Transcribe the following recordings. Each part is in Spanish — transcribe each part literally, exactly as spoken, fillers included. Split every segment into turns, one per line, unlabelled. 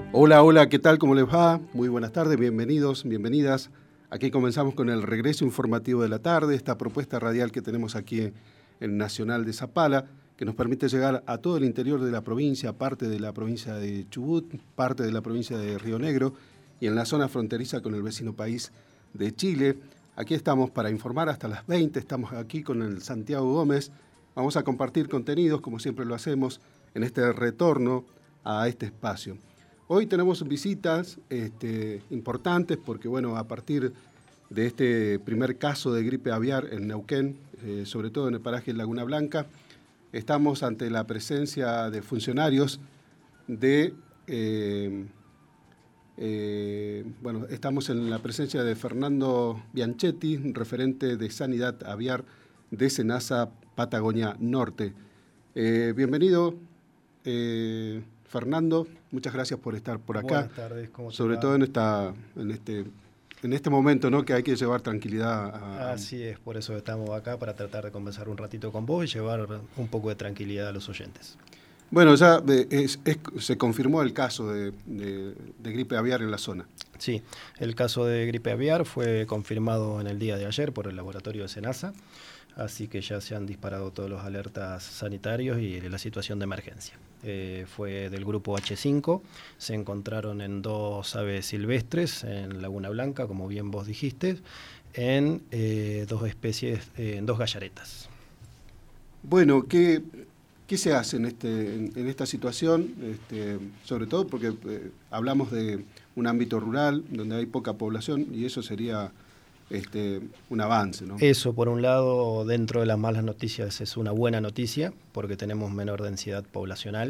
Hola, hola, ¿qué tal? ¿Cómo les va? Muy buenas tardes, bienvenidos, bienvenidas. Aquí comenzamos con el regreso informativo de la tarde, esta propuesta radial que tenemos aquí en Nacional de Zapala, que nos permite llegar a todo el interior de la provincia, parte de la provincia de Chubut, parte de la provincia de Río Negro y en la zona fronteriza con el vecino país de Chile. Aquí estamos para informar hasta las veinte, estamos aquí con el Santiago Gómez. Vamos a compartir contenidos, como siempre lo hacemos, en este retorno a este espacio. Hoy tenemos visitas este, importantes porque, bueno, a partir de este primer caso de gripe aviar en Neuquén, eh, sobre todo en el paraje Laguna Blanca, estamos ante la presencia de funcionarios de, eh, eh, bueno, estamos en la presencia de Fernando Bianchetti, referente de Sanidad Aviar de SENASA Patagonia Norte. Eh, bienvenido, eh, Fernando, muchas gracias por estar por acá.
Buenas tardes, ¿cómo te
sobre
va?
todo en esta, en este, en este momento, ¿no? Que hay que llevar tranquilidad. A...
Así es, por eso estamos acá, para tratar de conversar un ratito con vos y llevar un poco de tranquilidad a los oyentes.
Bueno, ya es, es, se confirmó el caso de, de, de gripe aviar en la zona.
Sí, el caso de gripe aviar fue confirmado en el día de ayer por el laboratorio de SENASA, así que ya se han disparado todos los alertas sanitarios y la situación de emergencia. Eh, fue del grupo hache cinco, se encontraron en dos aves silvestres, en Laguna Blanca, como bien vos dijiste, en eh, dos especies, eh, en dos gallaretas.
Bueno, ¿qué, qué se hace en, este, en, en esta situación? Este, sobre todo porque eh, hablamos de un ámbito rural donde hay poca población y eso sería... Este, un avance, ¿no?
Eso, por un lado, dentro de las malas noticias es una buena noticia, porque tenemos menor densidad poblacional,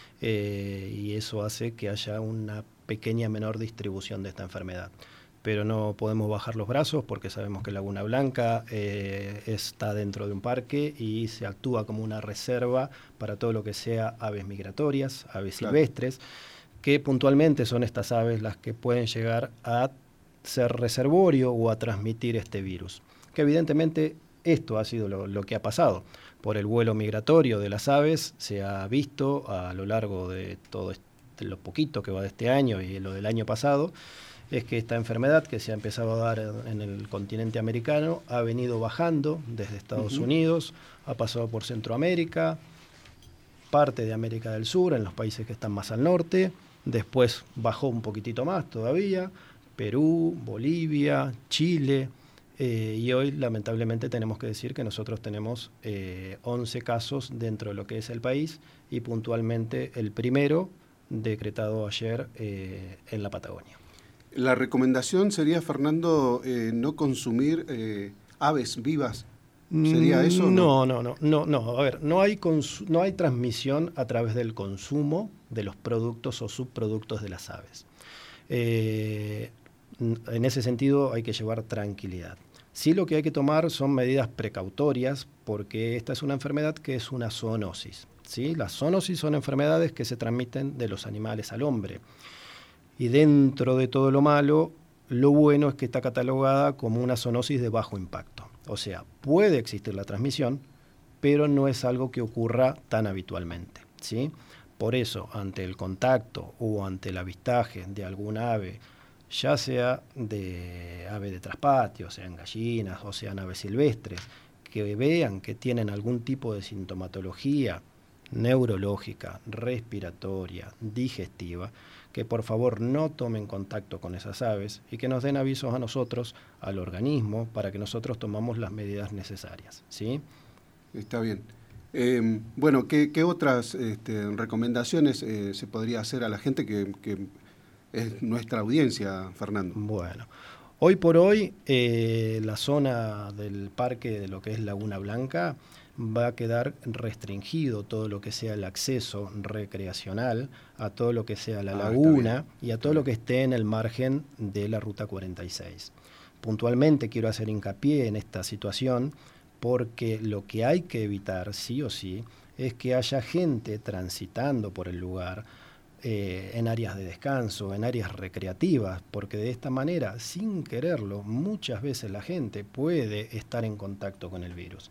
eh, y eso hace que haya una pequeña menor distribución de esta enfermedad. Pero no podemos bajar los brazos porque sabemos que Laguna Blanca eh, está dentro de un parque y se actúa como una reserva para todo lo que sea aves migratorias, aves claro. silvestres, que puntualmente son estas aves las que pueden llegar a ser reservorio o a transmitir este virus. Que evidentemente esto ha sido lo, lo que ha pasado. Por el vuelo migratorio de las aves se ha visto a lo largo de todo este, lo poquito que va de este año y lo del año pasado, es que esta enfermedad que se ha empezado a dar en el continente americano ha venido bajando desde Estados uh-huh. Unidos, ha pasado por Centroamérica, parte de América del Sur, en los países que están más al norte, después bajó un poquitito más todavía, Perú, Bolivia, Chile, eh, y hoy lamentablemente tenemos que decir que nosotros tenemos eh, once casos dentro de lo que es el país y puntualmente el primero decretado ayer eh, en la Patagonia.
La recomendación sería, Fernando, eh, no consumir eh, aves vivas. ¿Sería eso?
No, no, no, no, no. A ver, no hay, cons- no hay transmisión a través del consumo de los productos o subproductos de las aves. Eh, En ese sentido hay que llevar tranquilidad. Sí, lo que hay que tomar son medidas precautorias porque esta es una enfermedad que es una zoonosis, ¿sí? Las zoonosis son enfermedades que se transmiten de los animales al hombre. Y dentro de todo lo malo, lo bueno es que está catalogada como una zoonosis de bajo impacto. O sea, puede existir la transmisión, pero no es algo que ocurra tan habitualmente, ¿sí? Por eso, ante el contacto o ante el avistaje de alguna ave, ya sea de ave de traspatio, sean gallinas o sean aves silvestres, que vean que tienen algún tipo de sintomatología neurológica, respiratoria, digestiva, que por favor no tomen contacto con esas aves y que nos den avisos a nosotros, al organismo, para que nosotros tomamos las medidas necesarias, ¿sí?
Está bien. Eh, bueno, ¿qué, qué otras este, recomendaciones eh, se podría hacer a la gente que... que es nuestra audiencia, Fernando?
Bueno, hoy por hoy eh, la zona del parque de lo que es Laguna Blanca va a quedar restringido todo lo que sea el acceso recreacional, a todo lo que sea la ah, laguna y a todo lo que esté en el margen de la Ruta cuarenta y seis. Puntualmente quiero hacer hincapié en esta situación porque lo que hay que evitar sí o sí es que haya gente transitando por el lugar Eh, en áreas de descanso, en áreas recreativas, porque de esta manera, sin quererlo, muchas veces la gente puede estar en contacto con el virus.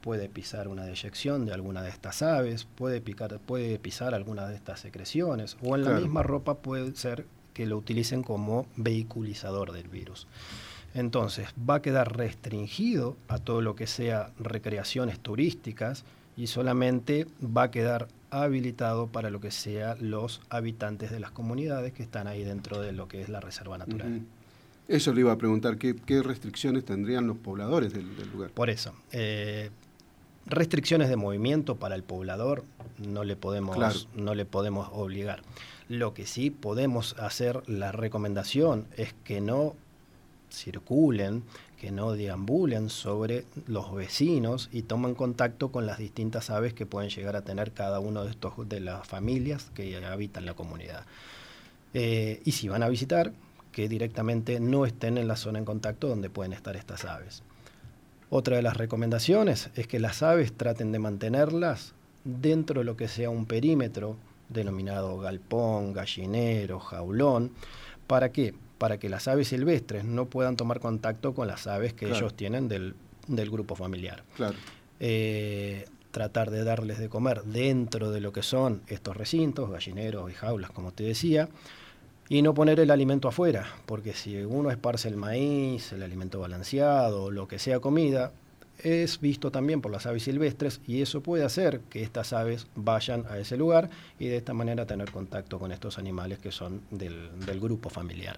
puede pisar una deyección de alguna de estas aves, puede, picar, puede pisar alguna de estas secreciones, o en claro. la misma ropa puede ser que lo utilicen como vehiculizador del virus. Entonces, va a quedar restringido a todo lo que sea recreaciones turísticas y solamente va a quedar habilitado para lo que sea los habitantes de las comunidades que están ahí dentro de lo que es la reserva natural.
Uh-huh. Eso le iba a preguntar, ¿qué, qué restricciones tendrían los pobladores del, del lugar?
Por eso, eh, restricciones de movimiento para el poblador no le podemos, claro. no le podemos obligar. Lo que sí podemos hacer, la recomendación es que no circulen, que no deambulen sobre los vecinos y tomen contacto con las distintas aves que pueden llegar a tener cada uno de estos de las familias que habitan la comunidad. Eh, y si van a visitar, que directamente no estén en la zona en contacto donde pueden estar estas aves. Otra de las recomendaciones es que las aves traten de mantenerlas dentro de lo que sea un perímetro denominado galpón, gallinero, jaulón. ¿Para qué? Para que las aves silvestres no puedan tomar contacto con las aves que claro. ellos tienen del, del grupo familiar.
Claro.
Eh, tratar de darles de comer dentro de lo que son estos recintos, gallineros y jaulas, como te decía, y no poner el alimento afuera, porque si uno esparce el maíz, el alimento balanceado, lo que sea comida, es visto también por las aves silvestres y eso puede hacer que estas aves vayan a ese lugar y de esta manera tener contacto con estos animales que son del, del grupo familiar.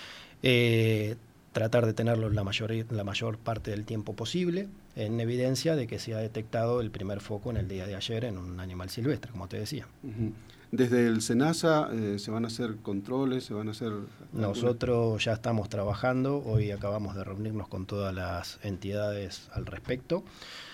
Eh, tratar de tenerlos la mayor, la mayor parte del tiempo posible, en evidencia de que se ha detectado el primer foco en el día de ayer en un animal silvestre, como te decía.
Uh-huh. Desde el SENASA eh, se van a hacer controles, se van a hacer...
Nosotros alguna... ya estamos trabajando, hoy acabamos de reunirnos con todas las entidades al respecto,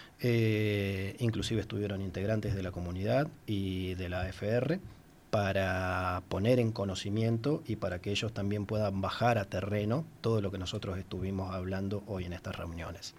eh, inclusive estuvieron integrantes de la comunidad y de la A F R para poner en conocimiento y para que ellos también puedan bajar a terreno todo lo que nosotros estuvimos hablando hoy en estas reuniones.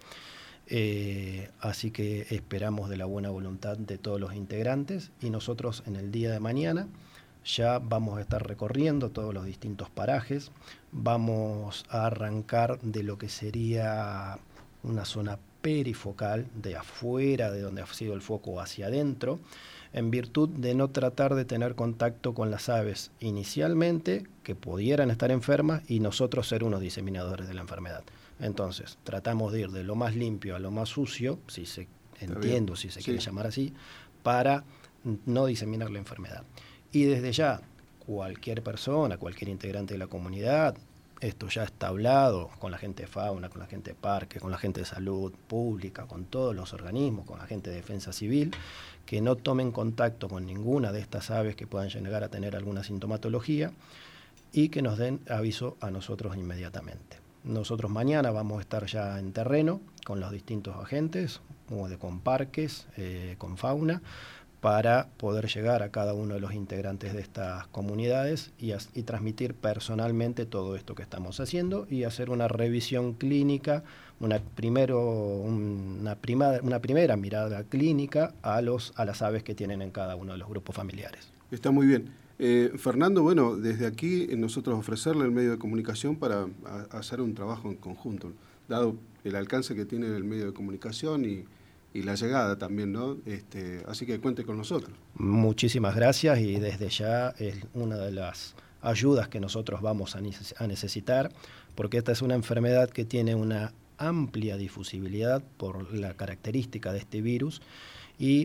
Eh, así que esperamos de la buena voluntad de todos los integrantes y nosotros en el día de mañana ya vamos a estar recorriendo todos los distintos parajes, vamos a arrancar de lo que sería una zona perifocal, de afuera de donde ha sido el foco hacia adentro, en virtud de no tratar de tener contacto con las aves inicialmente que pudieran estar enfermas y nosotros ser unos diseminadores de la enfermedad. Entonces, tratamos de ir de lo más limpio a lo más sucio, si se entiendo, si se sí. quiere llamar así, para no diseminar la enfermedad. Y desde ya, cualquier persona, cualquier integrante de la comunidad, esto ya está hablado con la gente de fauna, con la gente de parque, con la gente de salud pública, con todos los organismos, con la gente de defensa civil, que no tomen contacto con ninguna de estas aves que puedan llegar a tener alguna sintomatología y que nos den aviso a nosotros inmediatamente. Nosotros mañana vamos a estar ya en terreno con los distintos agentes, como de, con parques, eh, con fauna, para poder llegar a cada uno de los integrantes de estas comunidades y, as, y transmitir personalmente todo esto que estamos haciendo y hacer una revisión clínica, una, primero, una, prima, una primera mirada clínica a, los, a las aves que tienen en cada uno de los grupos familiares.
Está muy bien. Eh, Fernando, bueno, desde aquí nosotros ofrecerle el medio de comunicación para a, hacer un trabajo en conjunto, dado el alcance que tiene el medio de comunicación y, y la llegada también, ¿no? Este, así que cuente con nosotros.
Muchísimas gracias y desde ya es una de las ayudas que nosotros vamos a, a necesitar, porque esta es una enfermedad que tiene una amplia difusibilidad por la característica de este virus y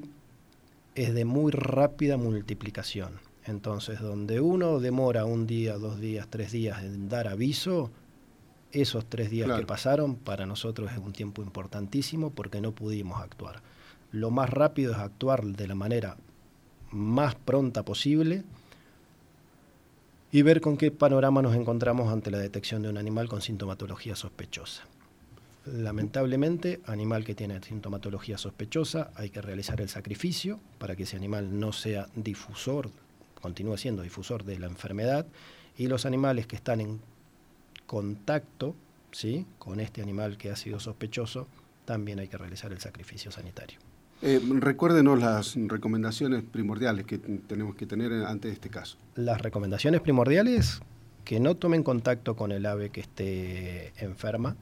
es de muy rápida multiplicación. Entonces, donde uno demora un día, dos días, tres días en dar aviso, esos tres días claro. que pasaron para nosotros es un tiempo importantísimo porque no pudimos actuar. Lo más rápido es actuar de la manera más pronta posible y ver con qué panorama nos encontramos ante la detección de un animal con sintomatología sospechosa. Lamentablemente, animal que tiene sintomatología sospechosa, hay que realizar el sacrificio para que ese animal no sea difusor, continúe siendo difusor de la enfermedad, y los animales que están en contacto, ¿sí?, con este animal que ha sido sospechoso, también hay que realizar el sacrificio sanitario.
Eh, recuérdenos las recomendaciones primordiales que t- tenemos que tener ante este caso.
Las recomendaciones primordiales, que no tomen contacto con el ave que esté enferma,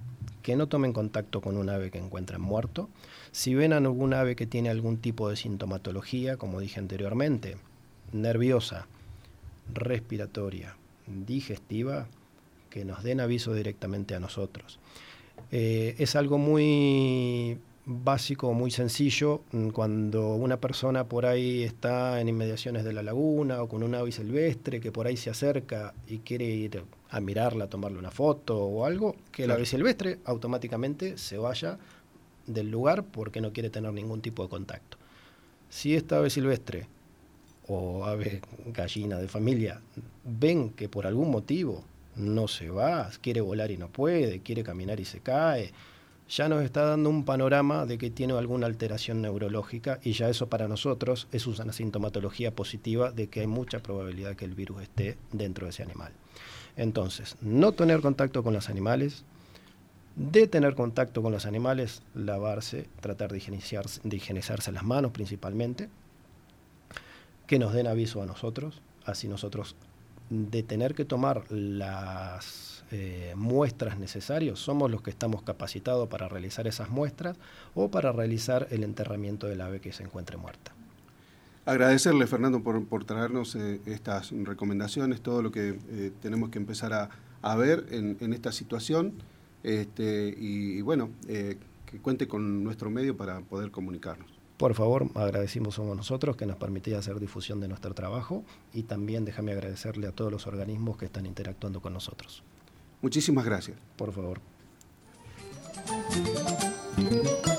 que no tomen contacto con un ave que encuentren muerto. Si ven a algún ave que tiene algún tipo de sintomatología, como dije anteriormente, nerviosa, respiratoria, digestiva, que nos den aviso directamente a nosotros. Eh, es algo muy básico, muy sencillo, cuando una persona por ahí está en inmediaciones de la laguna o con un ave silvestre que por ahí se acerca y quiere ir a mirarla, a tomarle una foto o algo, que el ave silvestre automáticamente se vaya del lugar porque no quiere tener ningún tipo de contacto. Si esta ave silvestre o ave gallina de familia ven que por algún motivo no se va, quiere volar y no puede, quiere caminar y se cae, ya nos está dando un panorama de que tiene alguna alteración neurológica, y ya eso para nosotros es una sintomatología positiva de que hay mucha probabilidad que el virus esté dentro de ese animal. Entonces, no tener contacto con los animales, de tener contacto con los animales, lavarse, tratar de higienizarse, de higienizarse las manos principalmente, que nos den aviso a nosotros, así nosotros, de tener que tomar las eh, muestras necesarias, somos los que estamos capacitados para realizar esas muestras o para realizar el enterramiento del ave que se encuentre muerta.
Agradecerle, Fernando, por, por traernos eh, estas recomendaciones, todo lo que eh, tenemos que empezar a, a ver en, en esta situación, este, y, y bueno, eh, que cuente con nuestro medio para poder comunicarnos.
Por favor, agradecimos somos nosotros que nos permitía hacer difusión de nuestro trabajo, y también déjame agradecerle a todos los organismos que están interactuando con nosotros.
Muchísimas gracias.
Por favor.